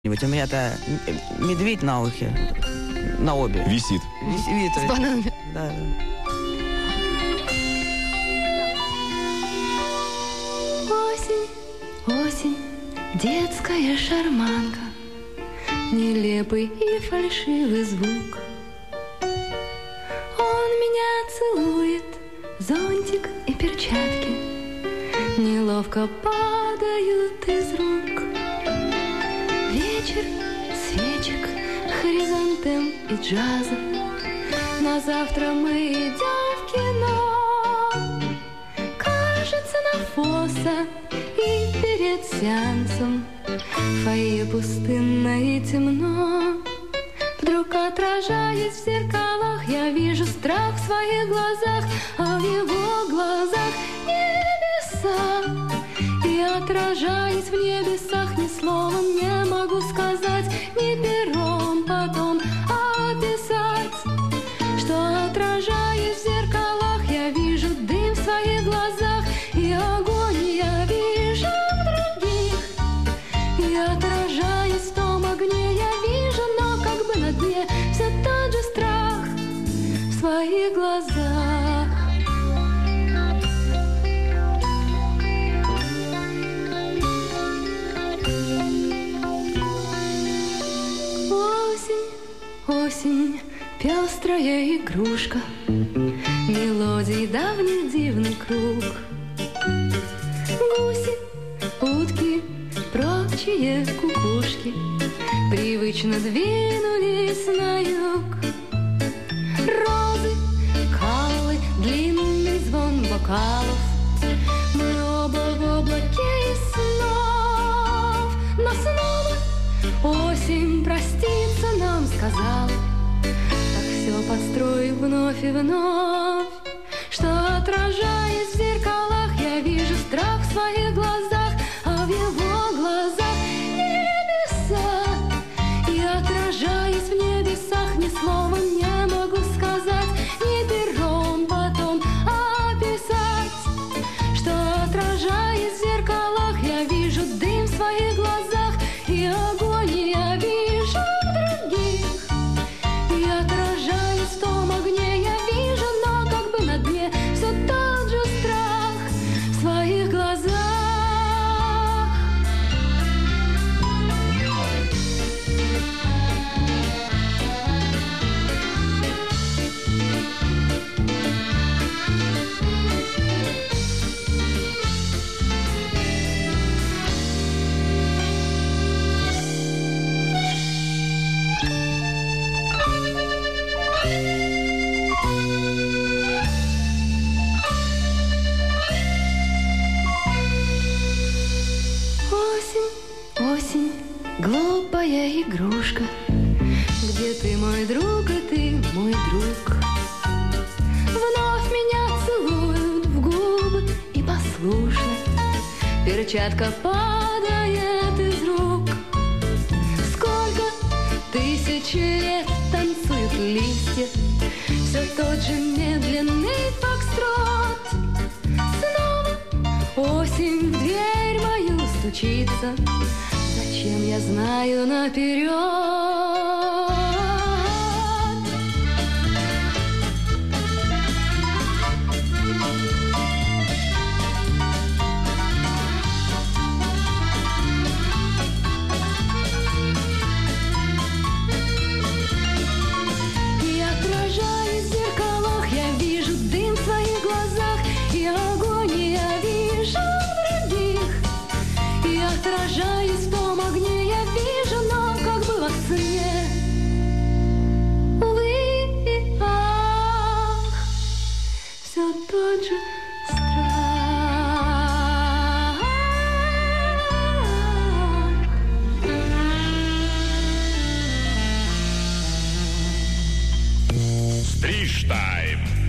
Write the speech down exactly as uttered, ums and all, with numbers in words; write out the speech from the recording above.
У меня-то медведь на ухе, на обе. Висит. Висит. С бананами. Да, да. Осень, осень, детская шарманка, нелепый и фальшивый звук. Он меня целует, зонтик и перчатки неловко падают из рук. Вечер, свечек, хризантем и джаза. На завтра мы идем в кино. Кажется, на фоса и перед сеансом в фойе пустынно и темно. Вдруг, отражаясь в зеркалах, я вижу страх в своих глазах, а в его глазах небеса. И, отражаясь в небесах, ни словом не могу сказать, ни пером потом описать, что, отражаясь в зеркалах, я вижу дым в своих глазах, и огонь я вижу в других. И, отражаясь в том огне, я вижу, но как бы на дне все тот же страх в своих глазах. Осень, пестрая игрушка, мелодий давних дивный круг. Гуси, утки, прочие кукушки привычно двинулись на юг. Розы, каллы, длинный звон бокалов. Мы оба в облаке из снов, но снова осень проститься нам сказал, так все подстроив вновь и вновь, что, отражаясь в зеркалах, я вижу страх в своих глазах, а в его глазах небеса. И, отражаясь в небесах, ни словом не могу сказать, ни пером потом описать, что, отражаясь в зеркалах, я вижу дым в своих глазах, и огонь я вижу в других. И, отражаясь в том огне, я вижу, но как бы на дне все тот же страх в своих глазах. Осень, глупая игрушка, где ты мой друг, и ты мой друг. Вновь меня целуют в губы, и послушно перчатка падает из рук. Сколько тысяч лет танцуют листья, все тот же медленный фокстрот. Снова осень в дверь мою стучится. Зачем я знаю наперед? И, отражаясь в зеркалах, я вижу дым в своих глазах, и огонь я вижу в других. И, отражаясь в том огне, я вижу, но как бы во сне. Увы и ах, все тот же страх. Стриж тайм.